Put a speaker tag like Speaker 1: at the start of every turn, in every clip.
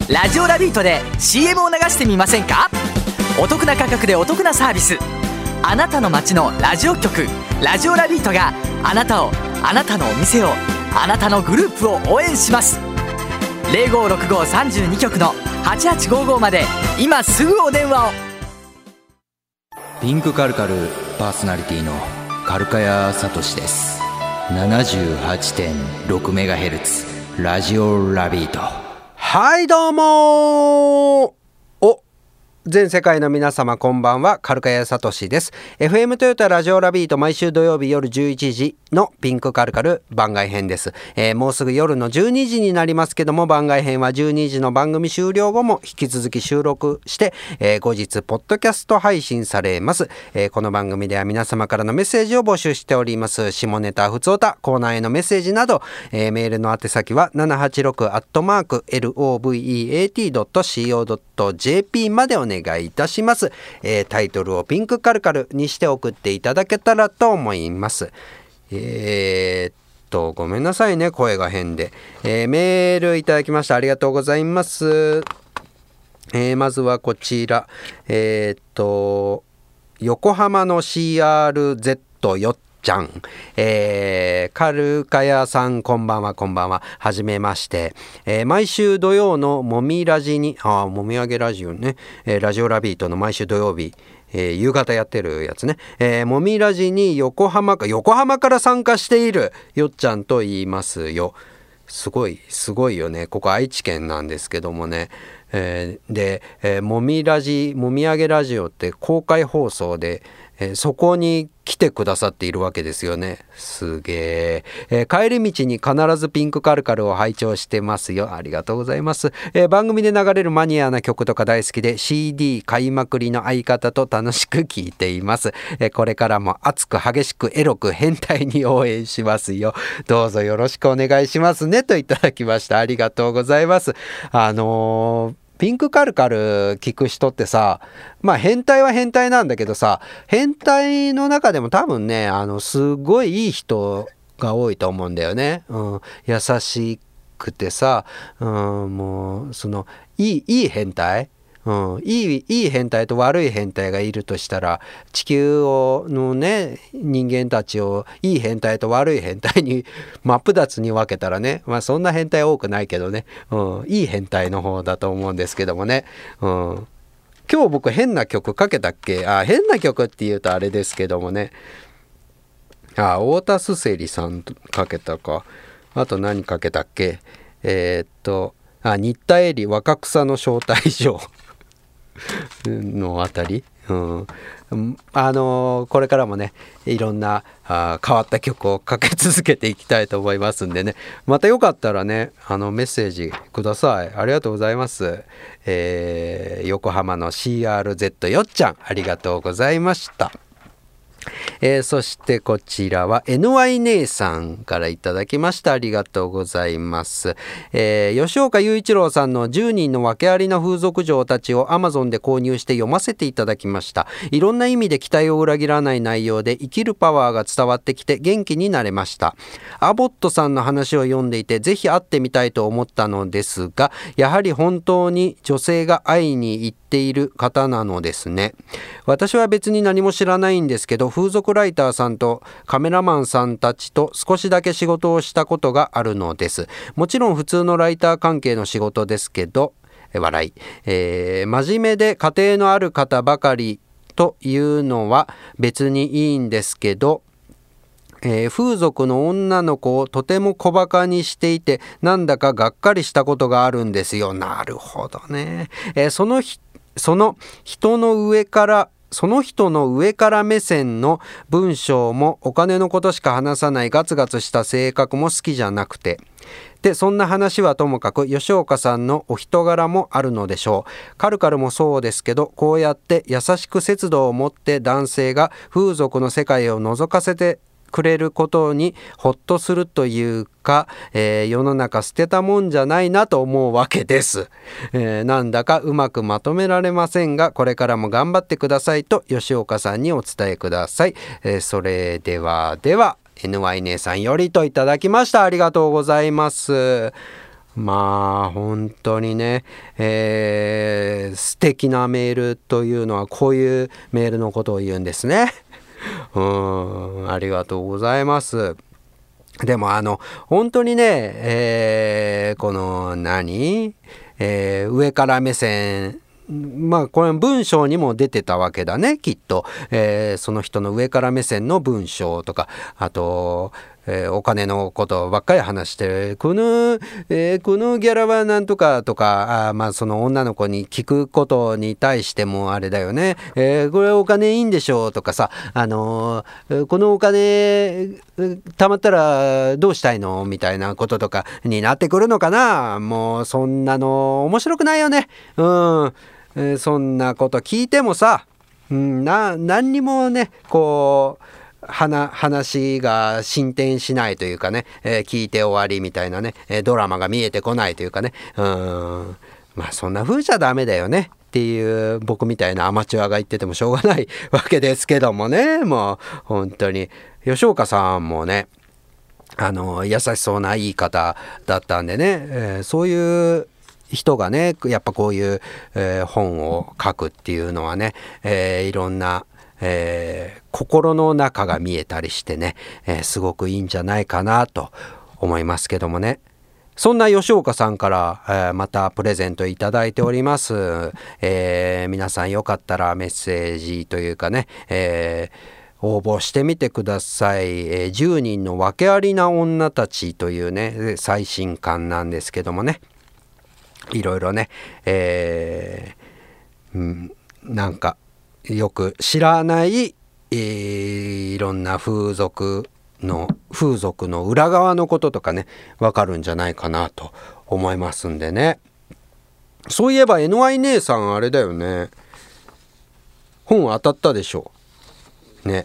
Speaker 1: ラジオラビートで CM を流してみませんか？お得な価格でお得なサービス。あなたの街のラジオ局ラジオラビートがあなたを、あなたのお店を、あなたのグループを応援します。056532局の8855まで今すぐお電話を。
Speaker 2: ピンクカルカルパーソナリティのカルカヤサトシです。 78.6MHz ラジオラビート。
Speaker 3: はいどうも全世界の皆様こんばんは、カルカヤサトシです。 FM トヨタラジオラビート、毎週土曜日夜11時のピンクカルカル番外編です。もうすぐ夜の12時になりますけども、番外編は12時の番組終了後も引き続き収録して、後日ポッドキャスト配信されます。この番組では皆様からのメッセージを募集しております。下ネタ、ふつおた、コーナーへのメッセージなど、メールの宛先は 786@loveat.co.jp までお願いいたします。タイトルをピンクカルカルにして送っていただけたらと思います。ごめんなさいね、声が変で。メールいただきました。ありがとうございます。まずはこちら、横浜の CRZ よっちゃん、カルカヤさん、こんばんは。こんばんは。はじめまして。毎週土曜のもみラジに、もみあげラジオね、ラジオラビートの毎週土曜日、夕方やってるやつね、もみラジに横浜から参加しているよっちゃんと言いますよ。すごいよね。ここ愛知県なんですけどもね、で、もみあげラジオって公開放送で、そこに来てくださっているわけですよね。すげえ。帰り道に必ずピンクカルカルを拝聴してますよ。ありがとうございます。番組で流れるマニアな曲とか大好きで CD 買いまくりの相方と楽しく聴いています。これからも熱く激しくエロく変態に応援しますよ。どうぞよろしくお願いしますね、といただきました。ありがとうございます。ピンクカルカル聞く人ってさ、変態は変態なんだけどさ、変態の中でも多分ね、すごいいい人が多いと思うんだよね。優しくてさ、もうそのいい変態、いい変態と悪い変態がいるとしたら、地球のね、人間たちをいい変態と悪い変態に真っ二つに分けたらね、そんな変態多くないけどね、いい変態の方だと思うんですけどもね。今日僕変な曲かけたっけ？変な曲って言うとあれですけどもね。太田すせりさんかけたか。あと何かけたっけ？新田恵里若草の招待状のあたり、これからもね、いろんな変わった曲をかけ続けていきたいと思いますんでね、またよかったらね、メッセージください。ありがとうございます。横浜の CRZ よっちゃん、ありがとうございました。そしてこちらは NY 姉さんからいただきました。ありがとうございます。吉岡雄一郎さんの10人の訳ありな風俗嬢たちを Amazon で購入して読ませていただきました。いろんな意味で期待を裏切らない内容で生きるパワーが伝わってきて元気になれました。アボットさんの話を読んでいてぜひ会ってみたいと思ったのですが、やはり本当に女性が会いに行っている方なのですね。私は別に何も知らないんですけど、風俗ライターさんとカメラマンさんたちと少しだけ仕事をしたことがあるのです。もちろん普通のライター関係の仕事ですけど、笑い、真面目で家庭のある方ばかりというのは別にいいんですけど、風俗の女の子をとても小バカにしていて、なんだかがっかりしたことがあるんですよ。なるほどね。その人の上から目線の文章もお金のことしか話さないガツガツした性格も好きじゃなくて、でそんな話はともかく吉岡さんのお人柄もあるのでしょう。カルカルもそうですけど、こうやって優しく節度を持って男性が風俗の世界を覗かせてくれることにほっとするというか、世の中捨てたもんじゃないなと思うわけです。なんだかうまくまとめられませんが、これからも頑張ってくださいと吉岡さんにお伝えください。それではNY 姉さんよりといただきました。ありがとうございます。 まあ本当にね、素敵なメールというのはこういうメールのことを言うんですね。ありがとうございます。でも本当にね、この上から目線、まあこれ文章にも出てたわけだね、きっと、その人の上から目線の文章とか、あと、お金のことばっかり話してるこのギャラはなんとかとか、まあその女の子に聞くことに対してもあれだよね、これお金いいんでしょうとかさ、このお金貯まったらどうしたいのみたいなこととかになってくるのかな。もうそんなの面白くないよね。そんなこと聞いてもさ、何にもねこう話が進展しないというかね、聞いて終わりみたいなね、ドラマが見えてこないというかね、まあそんな風じゃダメだよねっていう僕みたいなアマチュアが言っててもしょうがないわけですけどもね。もう本当に吉岡さんもね優しそうないい方だったんでね、そういう人がねやっぱこういう、本を書くっていうのはね、いろんな心の中が見えたりしてね、すごくいいんじゃないかなと思いますけどもね。そんな吉岡さんから、またプレゼントいただいております。皆さんよかったらメッセージというかね、応募してみてください。10人の訳ありな女たちというね最新刊なんですけどもね、いろいろね、なんかよく知らない、いろんな風俗の裏側のこととかねわかるんじゃないかなと思いますんでね。そういえば NY 姉さんあれだよね、本当たったでしょね。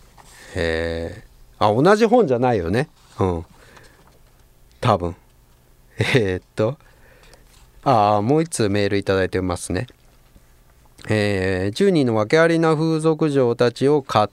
Speaker 3: 同じ本じゃないよね。多分もう一通メールいただいてますね。10人の訳ありな風俗嬢たちを買って、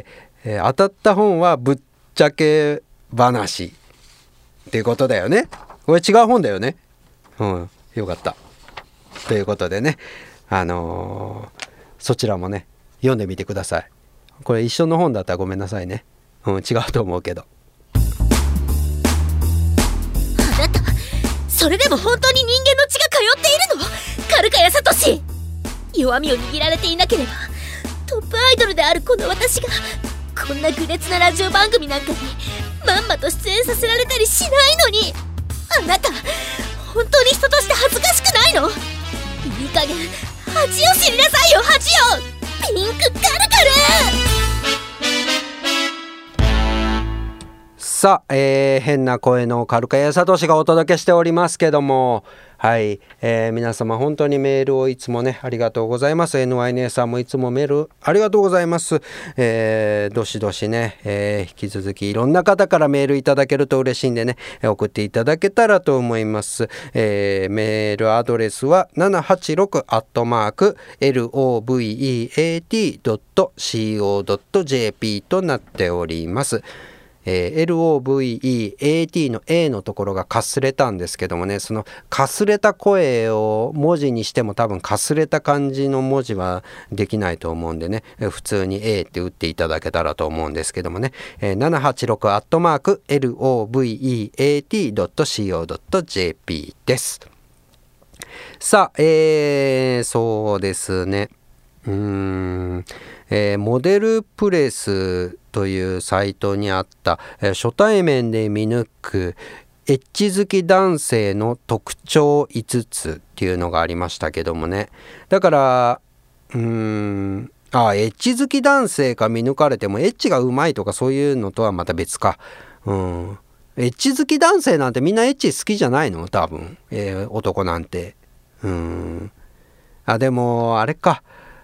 Speaker 3: 当たった本はぶっちゃけ話っていうことだよね。これ違う本だよね。よかった。ということでね、そちらもね読んでみてください。これ一緒の本だったらごめんなさいね。違うと思うけど。
Speaker 4: あなたはそれでも本当に人間の血が通っているの？軽谷聡。弱みを握られていなければトップアイドルであるこの私がこんな愚劣なラジオ番組なんかにまんまと出演させられたりしないのに。あなた本当に人として恥ずかしくないの？いい加減恥を知りなさいよ、恥を。ピンクカルカル。
Speaker 3: さあ、変な声の軽谷聡がお届けしておりますけども、はい、皆様本当にメールをいつもねありがとうございます。 NY 姉さんもいつもメールありがとうございます。どしどしね、引き続きいろんな方からメールいただけると嬉しいんでね、送っていただけたらと思います。メールアドレスは 786@loveat.co.jp となっております。LOVEAT の A のところがかすれたんですけどもね、そのかすれた声を文字にしても多分かすれた感じの文字はできないと思うんでね、普通に A って打っていただけたらと思うんですけどもね、786@loveat.co.jp です。さあ、そうですね、モデルプレスというサイトにあった、初対面で見抜くエッチ好き男性の特徴5つっていうのがありましたけどもね、だからエッチ好き男性か見抜かれてもエッチがうまいとかそういうのとはまた別か。エッチ好き男性なんてみんなエッチ好きじゃないの多分、男なんて。でもあれか、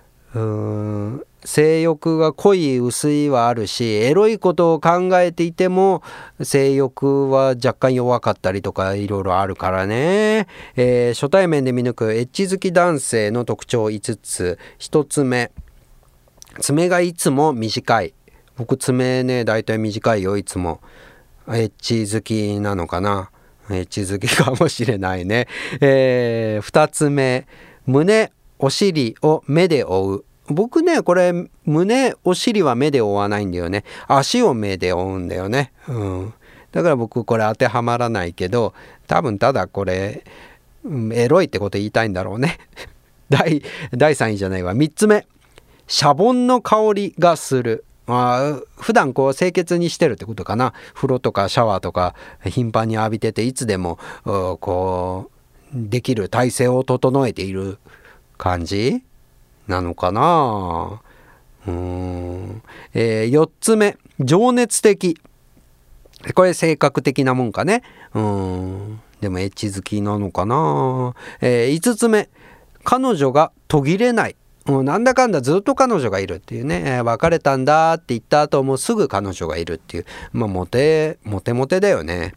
Speaker 3: 性欲が濃い薄いはあるし、エロいことを考えていても性欲は若干弱かったりとかいろいろあるからね。初対面で見抜くエッチ好き男性の特徴5つ。1つ目、爪がいつも短い。僕爪ねだいたい短いよ、いつも。エッチ好きなのかな。 エッチ好きかもしれないね。2つ目、胸お尻を目で追う。僕ねこれ胸お尻は目で追わないんだよね。足を目で追うんだよね。だから僕これ当てはまらないけど、多分ただこれ、エロいってこと言いたいんだろうね。第3位じゃないわ。3つ目、シャボンの香りがする。普段こう清潔にしてるってことかな。風呂とかシャワーとか頻繁に浴びてて、いつでもこうできる体勢を整えている感じなのかな。4つ目、情熱的。これ性格的なもんかね。でもエッチ好きなのかな。5つ目、彼女が途切れない。なんだかんだずっと彼女がいるっていうね。別れたんだって言った後もすぐ彼女がいるっていう、モテだよね。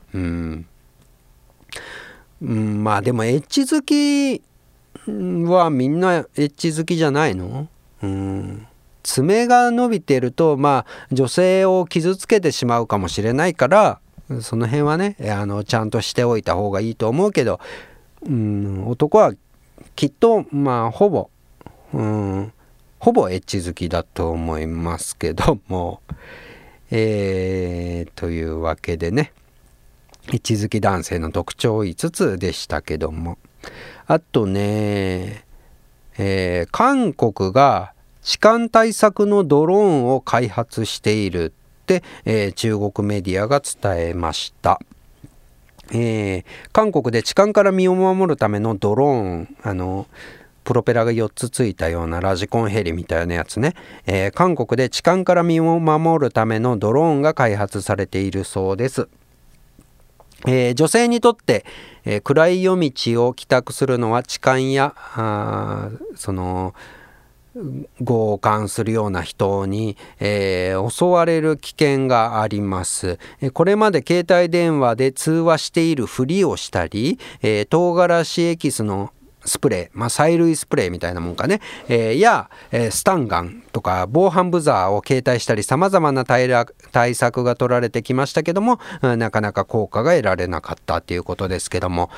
Speaker 3: まあでもエッチ好きはみんなエッチ好きじゃないの？爪が伸びてると女性を傷つけてしまうかもしれないから、その辺はねちゃんとしておいた方がいいと思うけど、男はきっとほぼエッチ好きだと思いますけども、というわけでね、エッチ好き男性の特徴5つでしたけども、あとね、韓国が痴漢対策のドローンを開発しているって、中国メディアが伝えました。韓国で痴漢から身を守るためのドローン、プロペラが4つついたようなラジコンヘリみたいなやつね、韓国で痴漢から身を守るためのドローンが開発されているそうです。女性にとって、暗い夜道を帰宅するのは痴漢や強姦するような人に、襲われる危険があります。これまで携帯電話で通話しているふりをしたり、唐辛子エキスのスプレー、催涙スプレーみたいなもんかね、やスタンガンとか防犯ブザーを携帯したり、様々な対策が取られてきましたけども、なかなか効果が得られなかったっていうことですけども、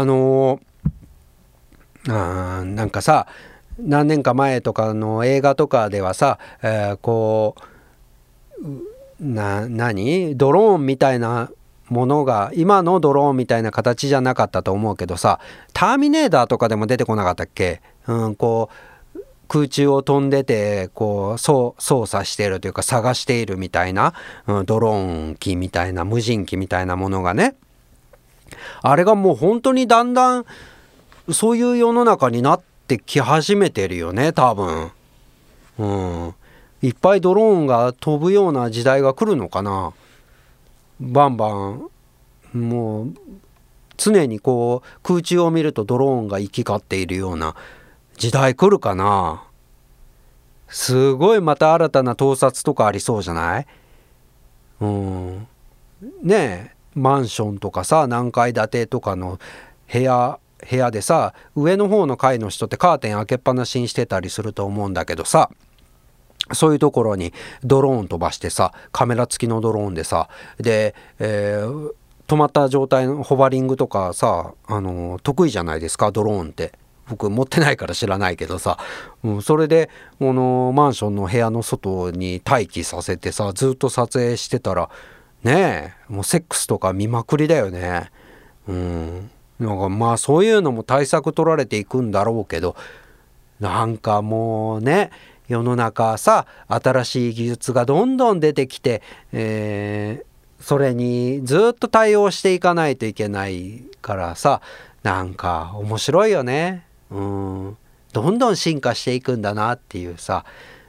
Speaker 3: なんかさ、何年か前とかの映画とかではさ、こうドローンみたいなものが、今のドローンみたいな形じゃなかったと思うけどさ、ターミネーターとかでも出てこなかったっけ？こう空中を飛んでてこう操作しているというか探しているみたいな、ドローン機みたいな、無人機みたいなものがね、あれがもう本当にだんだんそういう世の中になってき始めてるよね、多分。いっぱいドローンが飛ぶような時代が来るのかな。バンバンもう常にこう空中を見るとドローンが行き交っているような時代来るかな。すごいまた新たな盗撮とかありそうじゃない？ねえ、マンションとかさ、何階建てとかの部屋でさ、上の方の階の人ってカーテン開けっぱなしにしてたりすると思うんだけどさ、そういうところにドローン飛ばしてさ、カメラ付きのドローンでさ、で、止まった状態のホバリングとかさ、得意じゃないですか、ドローンって。僕持ってないから知らないけどさ、それでマンションの部屋の外に待機させてさ、ずっと撮影してたらねえ、もうセックスとか見まくりだよね。なんかそういうのも対策取られていくんだろうけど、なんかもうね、世の中さ、新しい技術がどんどん出てきて、それにずっと対応していかないといけないからさ、なんか面白いよね。どんどん進化していくんだなっていうさ、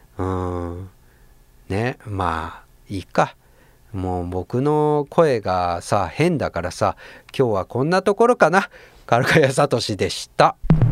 Speaker 3: ね、いいか。もう僕の声がさ変だからさ、今日はこんなところかな。カルカヤサトシでした。